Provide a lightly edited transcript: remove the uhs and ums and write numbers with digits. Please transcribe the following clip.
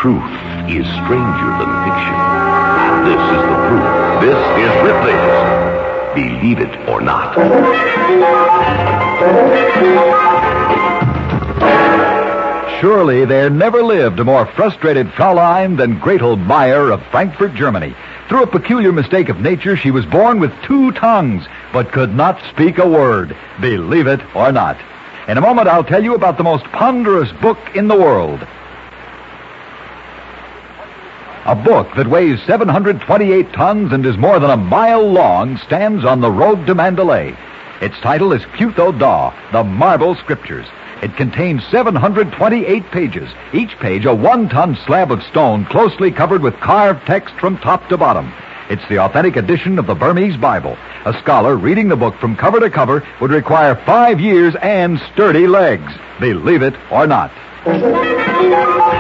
truth is stranger than fiction. This is the proof. This is Ripley's Believe It or Not. Surely there never lived a more frustrated Fraulein than Gretel Meyer of Frankfurt, Germany. Through a peculiar mistake of nature, she was born with 2 tongues, but could not speak a word. Believe it or not. In a moment, I'll tell you about the most ponderous book in the world. A book that weighs 728 tons and is more than a mile long stands on the road to Mandalay. Its title is Phuthau Da, the Marble Scriptures. It contains 728 pages, each page a 1-ton slab of stone closely covered with carved text from top to bottom. It's the authentic edition of the Burmese Bible. A scholar reading the book from cover to cover would require 5 years and sturdy legs. Believe it or not.